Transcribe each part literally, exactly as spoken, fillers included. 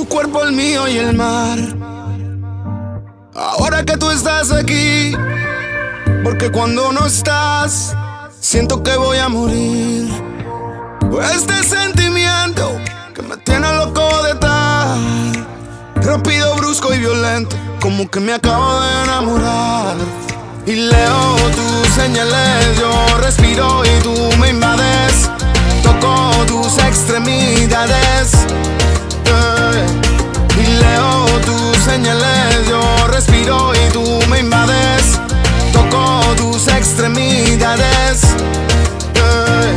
tu cuerpo, el mío y el mar. Ahora que tú estás aquí, porque cuando no estás, siento que voy a morir. Este sentimiento que me tiene loco de estar, rápido, brusco y violento, como que me acabo de enamorar. Y leo tus señales, yo respiro y tú me invades. Toco tus extremidades, eh. Y leo tus señales, yo respiro y tú me invades. Toco tus extremidades, eh.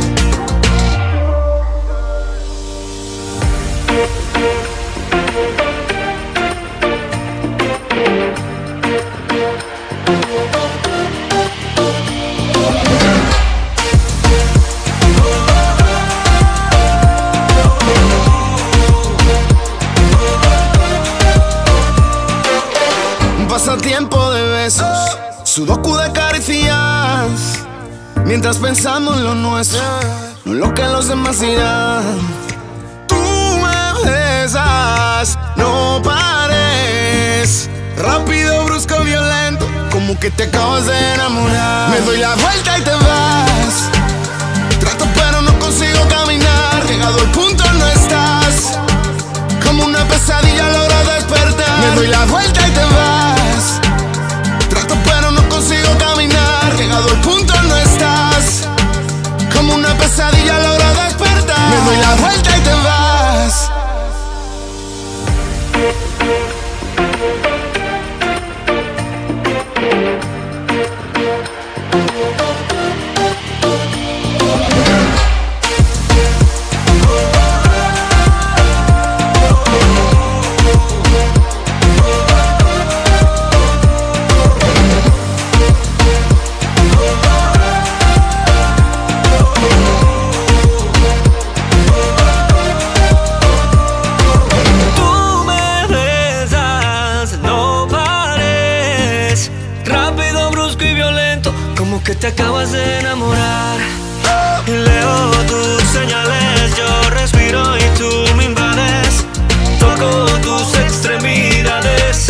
Pasatiempo de besos, sudoku de caricias, mientras pensamos en lo nuestro, no en lo que los demás dirán. Tú me besas, no pares, rápido, brusco, violento, como que te acabas de enamorar. Me doy la vuelta y te vas, trato pero no consigo caminar. Llegado al punto no estás, como una pesadilla logro despertar. Me doy la vuelta y te vas, trato pero no consigo caminar. Llegado al punto no estás, como una pesadilla logro despertar. Me doy la vuelta y te vas. Que te acabas de enamorar. Y leo tus señales, yo respiro y tú me invades. Toco tus extremidades.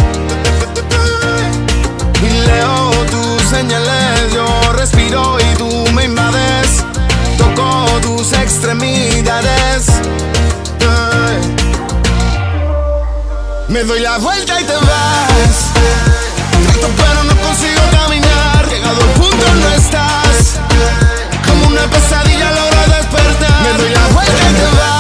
Y leo tus señales, yo respiro y tú me invades. Toco tus extremidades, eh. Me doy la vuelta y te vas, trato pero no consigo caminar. Llegado al punto no estás, como una pesadilla logro despertar. Me doy la vuelta y te vas.